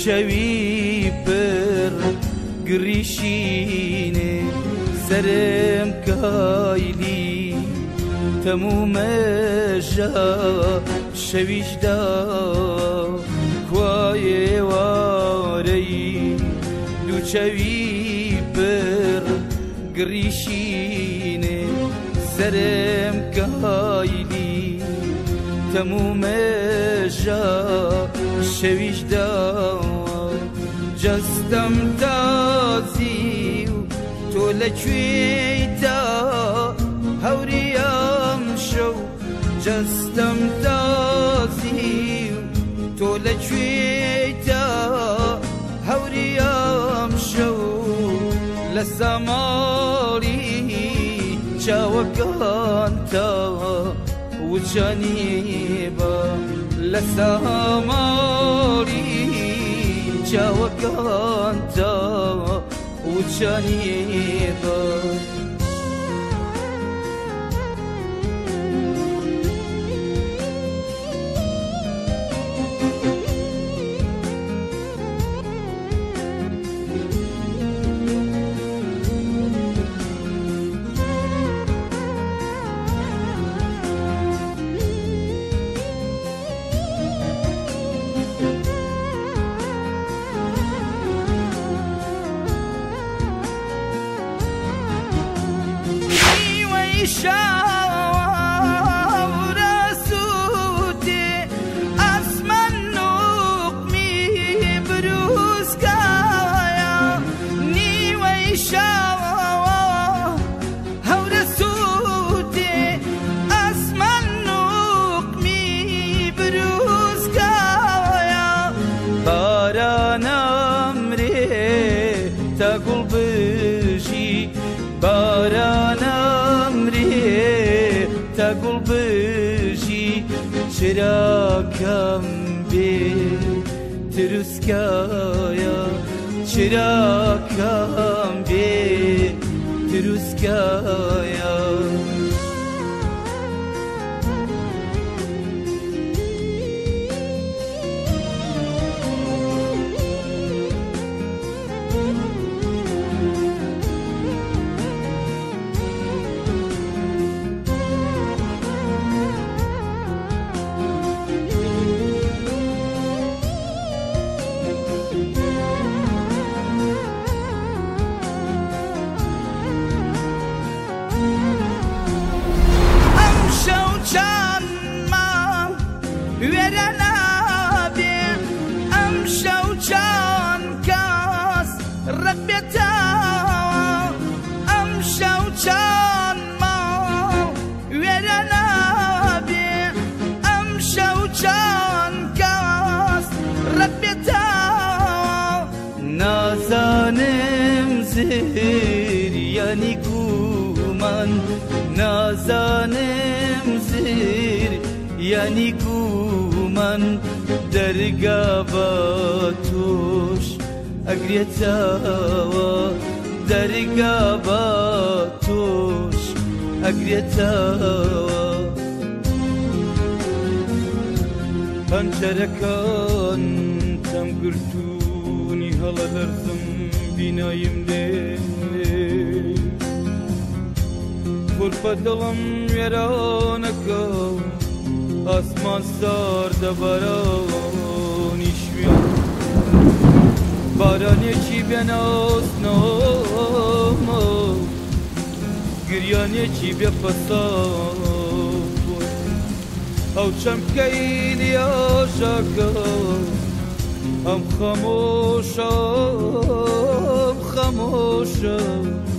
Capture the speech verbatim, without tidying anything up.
دووچەوی پر گریشینێ سرم کایلی تەموو مەژە شەویشدا کوایێوارەی دووچەوی پر گریشینێ سرم کایلی تەموو مەژە شەویشدا جەستەم تازی و تۆ لەکوێیدا هەوریم شەو جەستەم تازی و تۆ لەکوێیدا هەوریم شەو لە سەماڵی چاوەکانتە وچانی بە لە سەماڵی چاوەکانتە وچانی بە شاورە سووتێ ئاسمان نوقمی بروسکایە نیوەی شاوە هەورە سووتێ ئاسمان نوقمی بروسکایە بارانەمرێ تا گوڵ بژی بارانەمرێ تا گوڵ بژی چراکەم بێ تروسکایە چراکەم بێ تروسکایە نازانم زر یعنی گومان نازانم زر یعنی گومان دەرگا بە تۆش ئەگرێتەوە دەرگا بە تۆش ئەگرێتەوە پەنجەرەکان تەم گرتوونی هەڵە لەرزم بینایم لێ گورپە دڵم وێرانەکە ئاسمان ساردە بارانی شوێن بارانێکی بێناسنامە گریانێکی بێپەساو ئەو چەمکەی لیاشەکە ئەم خەمۆشە ئەم خەمۆشە